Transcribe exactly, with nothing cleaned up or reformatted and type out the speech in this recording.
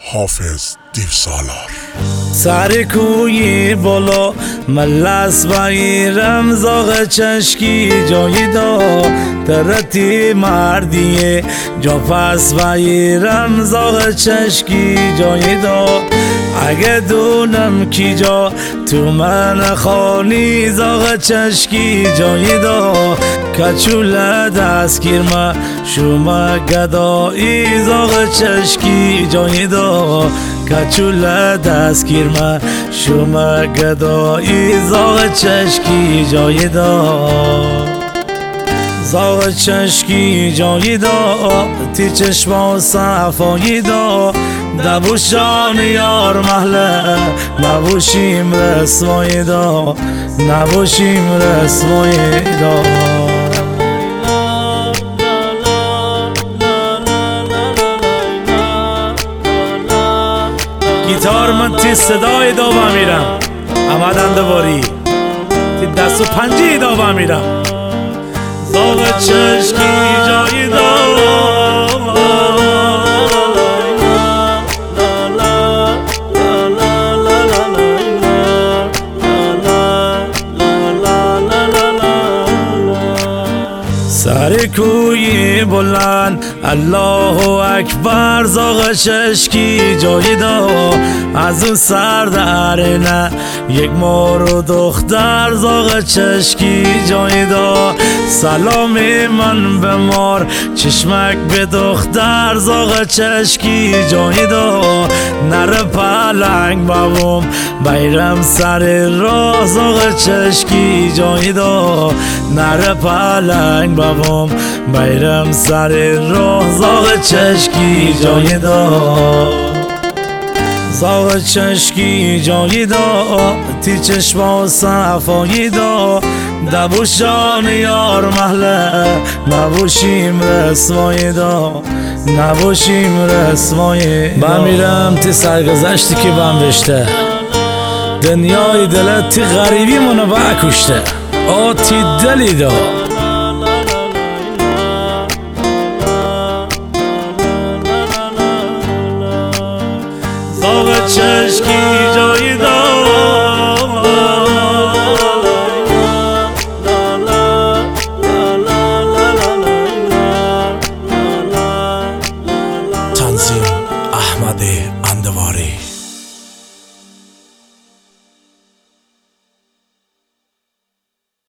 حافظ دیوسالار. سر کوی بالا ملس بایرم زاغ چشکی جایی دا ترتی مردیه جا پس بایرم زاغ چشکی جایی دا اگه دونم کی جا تو من خانی زاغ چشکی جایی دا کچول دستگیر ما شما گدایی زاغ چشکی جایی دا کچول دستگیر ما شما گدایی زاغ چشکی جایی دا زاغ چشکی جایی دا تی چشما صفایی دا نبوشان یار محله نبوشیم رسوایی دا نبوشیم رسوایی دا گیتار من تی صدای دا بمیرم امدن دواری تی دست و پنجی دا بمیرم زاغ چشکی جایی دا سر کوی بلند الله اکبر زاغ چشکی جایی دا از اون سر در نه یک مار و دختر زاغ چشکی جایی دا سلام من به مار چشمک به دختر زاغ چشکی جایی دا نره پلنگ بابم بیرم سر راه زاغ چشکی جایی دا نره پلنگ بابم بیرم سر راه زاغ چشکی جایی دا زاغ چشکی جایی دا تی چشما صفایی دا دبوشان یار محله نبوشیم رسوایی دا نبوشیم رسوایی دا بمیرم تی سرگذشتی که بم بشته دنیای دلت تی غریبی منو بکشته آ تی دلی دا